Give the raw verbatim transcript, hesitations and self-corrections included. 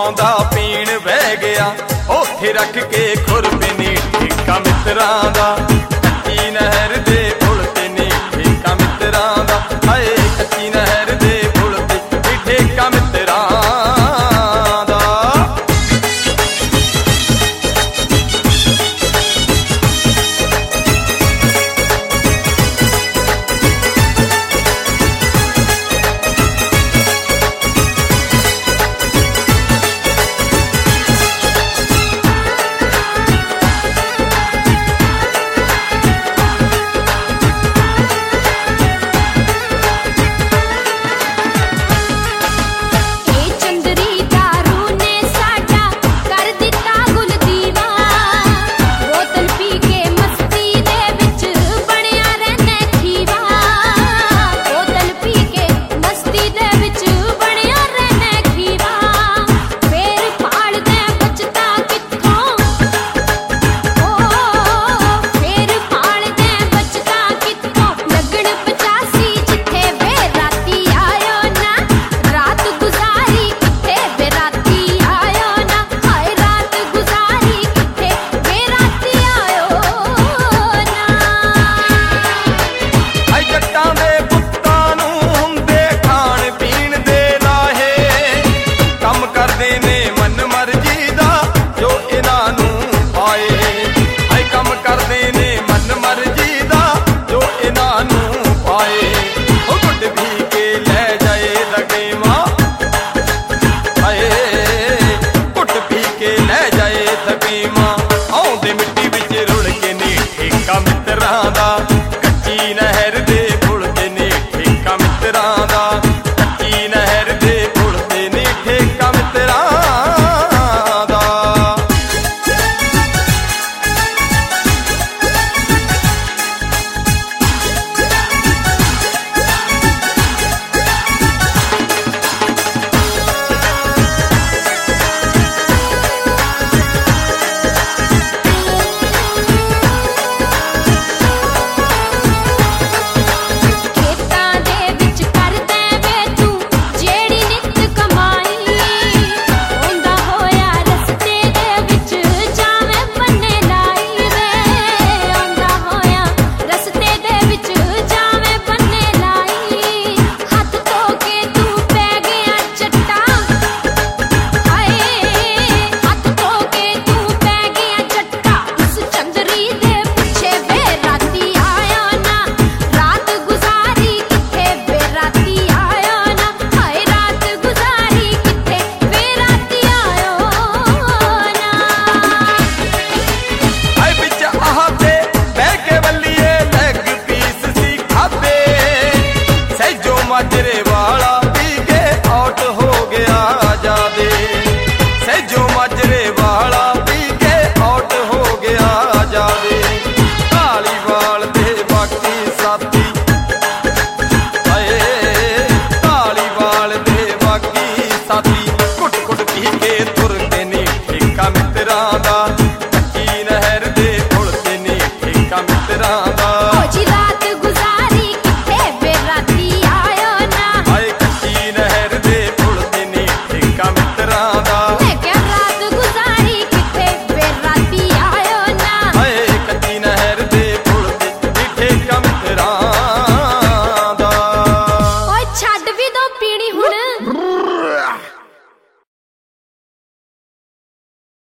आउंदा पीण बह गया ओथे रख के खुरपे नी ठेका मित्रां दा। कच्ची नहर दे पुल ते नी ठेका मित्रां दा। हाय कच्ची नहर दे पुल ते ठेका मित्रां दा। कच्ची नहर दे पुल ते नी ठेका मित्रां दा। कच्ची नहर दे पुल ते नी ठेका मित्रां दा। माजरे वाला पी के आउट हो गया जादे। सैजो माजरे वाला पी के आउट हो गया जादे। धालीवाल दे बाकी साथी हाय धालीवाल दे बाकी साथी कुट कुट पी के तुरते नी ठेका मित्रां दा। कच्ची नहर दे पुल ते नी ठेका मित्रां दा।